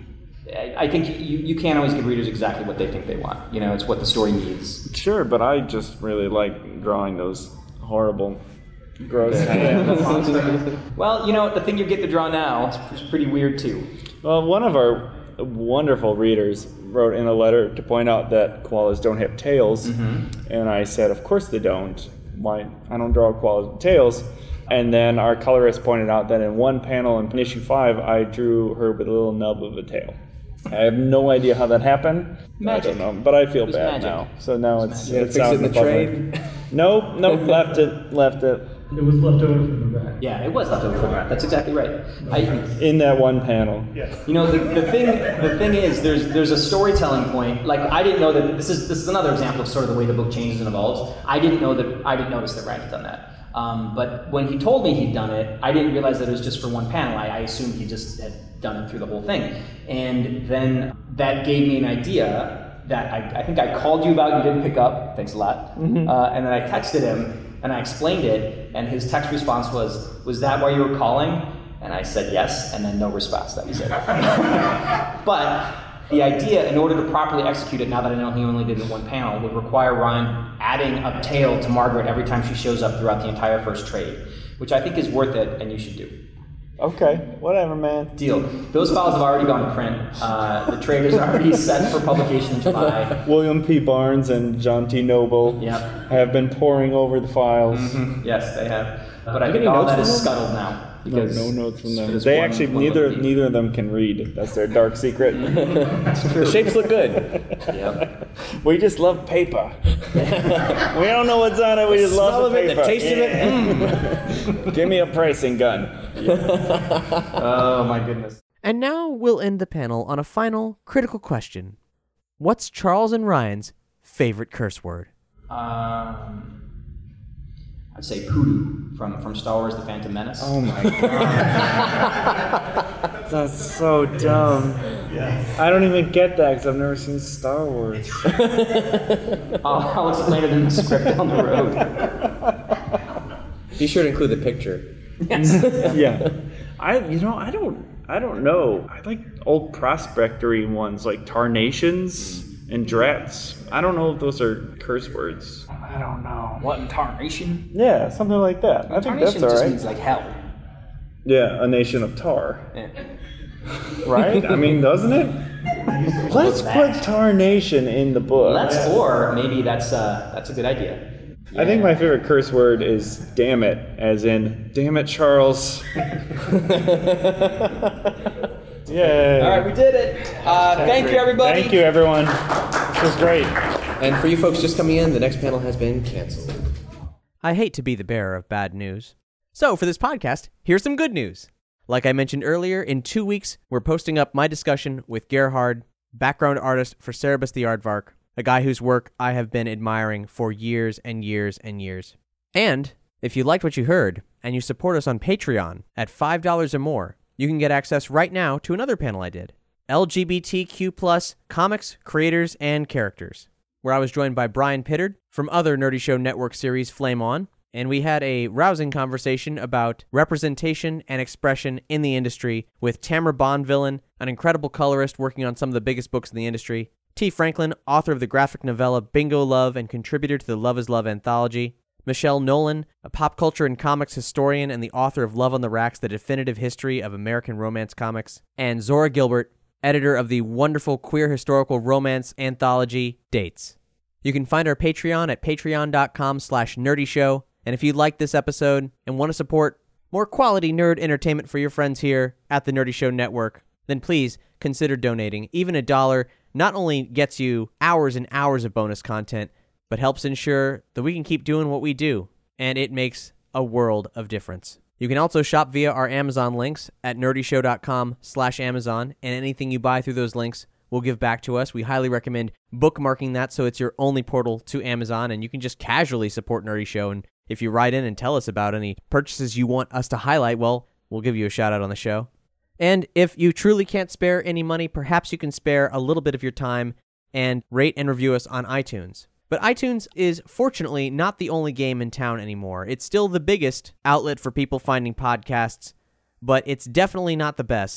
I think you, you can't always give readers exactly what they think they want. You know, it's what the story needs. Sure, but I just really like drawing those horrible, gross hands. Well, you know, the thing you get to draw now is, is pretty weird too. Well, one of our wonderful readers wrote in a letter to point out that koalas don't have tails, mm-hmm. and I said, of course they don't. Why? I don't draw koalas with tails. And then our colorist pointed out that in one panel in issue five, I drew her with a little nub of a tail. I have no idea how that happened. Magic. I don't know, but I feel bad magic. now. So now It it's magic. it's Fix out it in in the the public. trade. Nope, nope, left it, left it It was left over from the back. Yeah, it was left over from that. That's exactly right. I, in that one panel. You know, the, the thing the thing is, there's there's a storytelling point. Like, I didn't know that this is this is another example of sort of the way the book changes and evolves. I didn't know that I didn't notice that Ryan had done that. Um, but when he told me he'd done it, I didn't realize that it was just for one panel. I, I assumed he just had done it through the whole thing. And then that gave me an idea that I, I think I called you about. You didn't pick up. Thanks a lot. Mm-hmm. Uh, and then I texted him and I explained it. And his text response was, "Was that why you were calling?" And I said yes. And then no response. That was it. But the idea, in order to properly execute it, now that I know he only did it in one panel, would require Ryan adding a tail to Margaret every time she shows up throughout the entire first trade, which I think is worth it and you should do. Okay, whatever, man. Deal. Those files have already gone to print. Uh, the trade is already set for publication in July. William P. Barnes and John T. Noble Yep. have been poring over the files. Mm-hmm. Yes, they have. But I Any think all notes that is from them? scuttled now. No, Because no notes from for them. this They one- actually one neither little neither of them can read. That's their dark secret. The shapes look good. Yep. We just love paper. We don't know what's on it. We just Smell love of the it, paper. the taste of it. it. Give me a pricing gun. Oh my goodness. And now we'll end the panel on a final, critical question. What's Charles and Ryan's favorite curse word? Um, I'd say poodoo from, from Star Wars: The Phantom Menace. Oh my god. That's so dumb. I don't even get that because I've never seen Star Wars. I'll, I'll explain it in the script down the road. Be sure to include the picture. Yeah. I you know, I don't I don't know. I like old prospectory ones like tarnations and drats. I don't know if those are curse words. I don't know. What in tarnation? Yeah, something like that. I think Tarnation that's just alright. means like hell. Yeah, a nation of tar. Yeah. Right? I mean, doesn't it? Let's put tarnation in the book. Let's, or maybe that's uh, that's a good idea. I think my favorite curse word is damn it, as in, damn it, Charles. Yay. All right, we did it. Uh, thank you, everybody. Thank you, everyone. This was great. And for you folks just coming in, the next panel has been canceled. I hate to be the bearer of bad news. So, for this podcast, here's some good news. Like I mentioned earlier, in two weeks, we're posting up my discussion with Gerhard, background artist for Cerebus the Aardvark, a guy whose work I have been admiring for years and years and years. And if you liked what you heard, and you support us on Patreon at five dollars or more, you can get access right now to another panel I did, L G B T Q plus Comics, Creators, and Characters, where I was joined by Brian Pittard from other Nerdy Show Network series Flame On, and we had a rousing conversation about representation and expression in the industry with Tamara Bonvillain, an incredible colorist working on some of the biggest books in the industry, T. Franklin, author of the graphic novella Bingo Love and contributor to the Love is Love anthology, Michelle Nolan, a pop culture and comics historian and the author of Love on the Racks, the definitive history of American romance comics, and Zora Gilbert, editor of the wonderful queer historical romance anthology Dates. You can find our Patreon at patreon.com slash nerdyshow, and if you like this episode and want to support more quality nerd entertainment for your friends here at the Nerdy Show Network, then please consider donating. Even a dollar not only gets you hours and hours of bonus content, but helps ensure that we can keep doing what we do, and it makes a world of difference. You can also shop via our Amazon links at nerdyshow.com slash Amazon, and anything you buy through those links will give back to us. We highly recommend bookmarking that so it's your only portal to Amazon, and you can just casually support Nerdy Show, and if you write in and tell us about any purchases you want us to highlight, well, we'll give you a shout out on the show. And if you truly can't spare any money, perhaps you can spare a little bit of your time and rate and review us on iTunes. But iTunes is fortunately not the only game in town anymore. It's still the biggest outlet for people finding podcasts, but it's definitely not the best.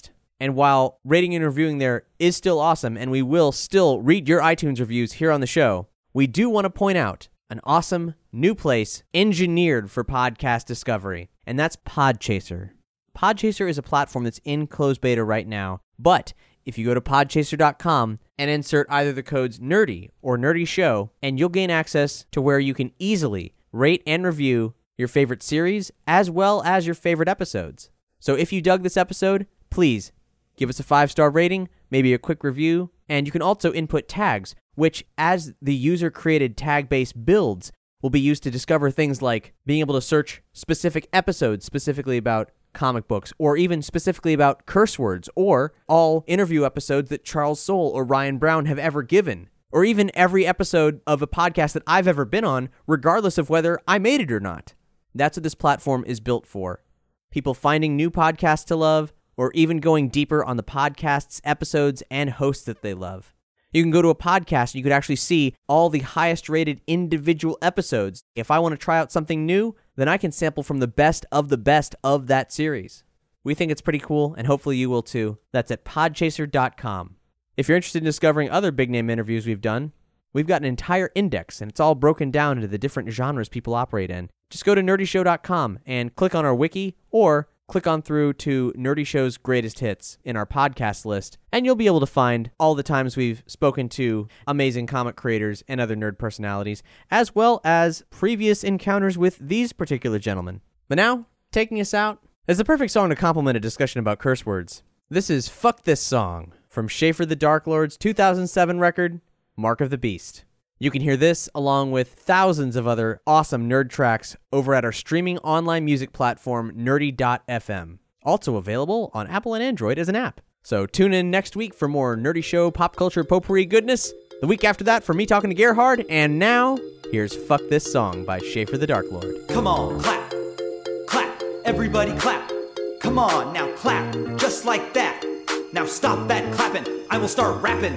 And while rating and reviewing there is still awesome, and we will still read your iTunes reviews here on the show, we do want to point out an awesome new place engineered for podcast discovery, and that's Podchaser. Podchaser is a platform that's in closed beta right now, but if you go to podchaser dot com and insert either the codes nerdy or nerdy show, and you'll gain access to where you can easily rate and review your favorite series as well as your favorite episodes. So if you dug this episode, please give us a five-star rating, maybe a quick review, and you can also input tags, which as the user-created tag-based builds will be used to discover things like being able to search specific episodes specifically about comic books, or even specifically about curse words, or all interview episodes that Charles Soule or Ryan Brown have ever given, or even every episode of a podcast that I've ever been on, regardless of whether I made it or not. That's what this platform is built for. People finding new podcasts to love, or even going deeper on the podcasts, episodes, and hosts that they love. You can go to a podcast and you could actually see all the highest rated individual episodes. If I want to try out something new, then I can sample from the best of the best of that series. We think it's pretty cool, and hopefully you will too. That's at podchaser dot com. If you're interested in discovering other big name interviews we've done, we've got an entire index, and it's all broken down into the different genres people operate in. Just go to nerdy show dot com and click on our wiki, or click on through to Nerdy Show's Greatest Hits in our podcast list, and you'll be able to find all the times we've spoken to amazing comic creators and other nerd personalities, as well as previous encounters with these particular gentlemen. But now, taking us out is the perfect song to complement a discussion about curse words. This is Fuck This Song from Schaffer the Dark Lord's two thousand seven record, Mark of the Beast. You can hear this along with thousands of other awesome nerd tracks over at our streaming online music platform, nerdy dot f m. Also available on Apple and Android as an app. So tune in next week for more Nerdy Show pop culture potpourri goodness. The week after that for me talking to Gerhard. And now, here's Fuck This Song by Schaffer the Dark Lord. Come on, clap, clap, everybody clap. Come on, now clap, just like that. Now stop that clapping, I will start rapping.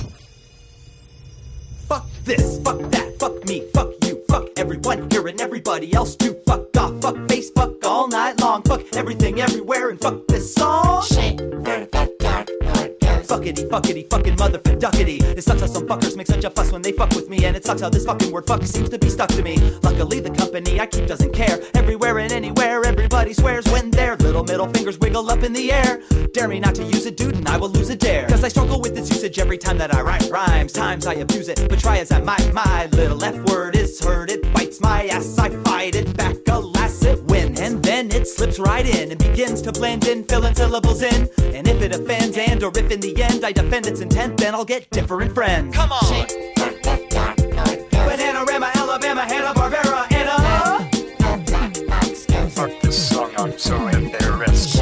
Fuck this, fuck that, fuck me, fuck you, fuck everyone here and everybody else too. Fuck off, fuck face, fuck all night long. Fuck everything everywhere and fuck this song. Shit, where the dark Lord goes. Fuckity, fuckity, fucking motherfuckity. It sucks how some fuckers make such a fuss when they fuck with me, and it sucks how this fucking word fuck seems to be stuck to me. Luckily the company I keep doesn't care. Everywhere and anywhere, everybody swears when their little middle fingers wiggle up in the air. Dare me not to use it, dude, and I will lose a dare. Cause I struggle with its usage every time that I write rhymes. Times I abuse it, but try as I might. My little F word is heard, it bites my ass. I fight it back, alas it wins. And then it slips right in and begins to blend in, filling syllables in. And if it offends and or if in the end I defend its intent, then I'll get different friends. Come on! Bananarama, Alabama, Hanna-Barbera, and a... Fuck this song, I'm so embarrassed.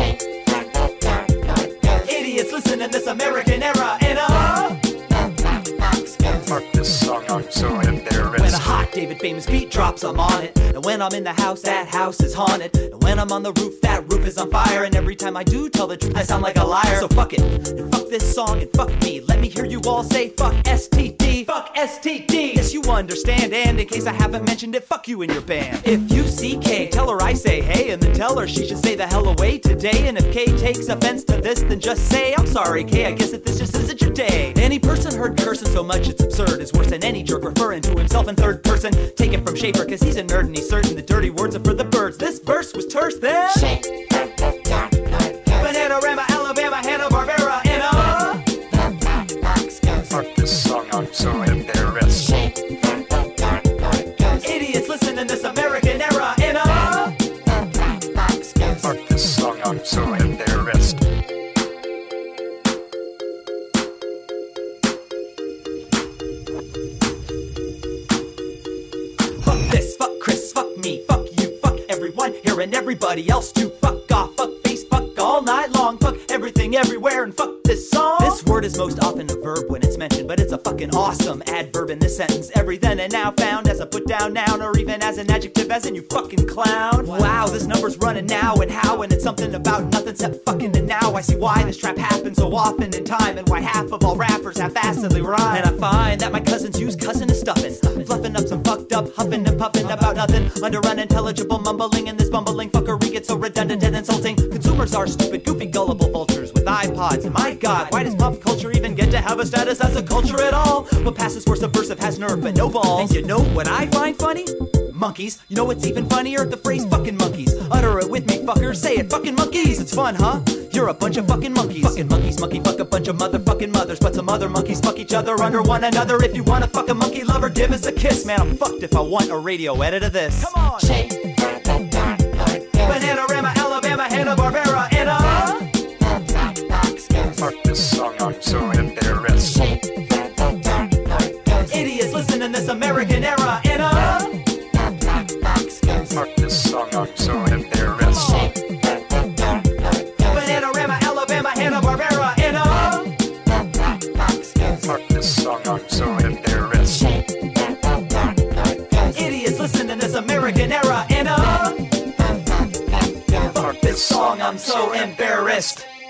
Idiots listen in this American era, and a... Fuck this song, I'm so embarrassed. When a hot David famous beat drops, I'm on it. And when I'm in the house, that house is haunted. And when I'm on the roof, that roof is on fire. And every time I do tell the truth, I sound like a liar. So fuck it, and fuck this song, and fuck me. Let me hear you all say fuck S T D. Fuck S T D. Yes, you understand, and in case I haven't mentioned it, fuck you and your band. If you see K, tell her I say hey, and then tell her she should stay the hell away today. And if K takes offense to this, then just say, I'm sorry, K, I guess that this just isn't your day. Any person heard cursing so much it's absurd is worse than any jerk referring to himself in third person. Take it from Schaffer, cause he's a nerd and he's certain the dirty words are for the birds. This verse was terse then. Bananarama, Alabama, Hanna-Barbera, and a... Fuck this song, I'm so embarrassed. Idiots listen in this American era, and a... Fuck this song, I'm so embarrassed. Fuck this, fuck Chris, fuck me, fuck you, fuck everyone here and everybody else too. Fuck off, fuck face, fuck all night long. Fuck everything everywhere and fuck this song. This word is most often a verb when it's mentioned, but it's a fucking awesome adverb in this sentence. Every then and now found as a put down noun, or even as an adjective as in you fucking clown. Wow, this number's running now and how, and it's something about nothing except fucking and now. I see why this trap happens so often in time, and why half of all rappers half-assedly rhyme. And I find that my cousins use cussing and stuffing, fluffing up some fucked up, huffing and puffing about nothing, under unintelligible mumbling, and this bumbling fuckery gets so redundant and insulting. Consumers are stupid, goofy, gullible vultures with eyes iPods. My god, why does pop culture even get to have a status as a culture at all? But past is more subversive, has nerve but no balls. And you know what I find funny? Monkeys. You know what's even funnier? The phrase fucking monkeys. Utter it with me, fucker. Say it, fucking monkeys. It's fun, huh? You're a bunch of fucking monkeys. Fucking monkeys, monkey fuck a bunch of motherfucking mothers. But some other monkeys fuck each other under one another. If you wanna fuck a monkey lover, give us a kiss. Man, I'm fucked if I want a radio edit of this. Come on! Bananarama, Alabama, Hanna-Barbera, and a... Fuck this song, I'm so embarrassed. Idiots listening this American era, and a... Fuck this song, I'm so embarrassed. Bananarama, Alabama, Hanna-Barbera, and a... Fuck this song, I'm so embarrassed. Idiots listening this American era, and a... Fuck this song, I'm so embarrassed.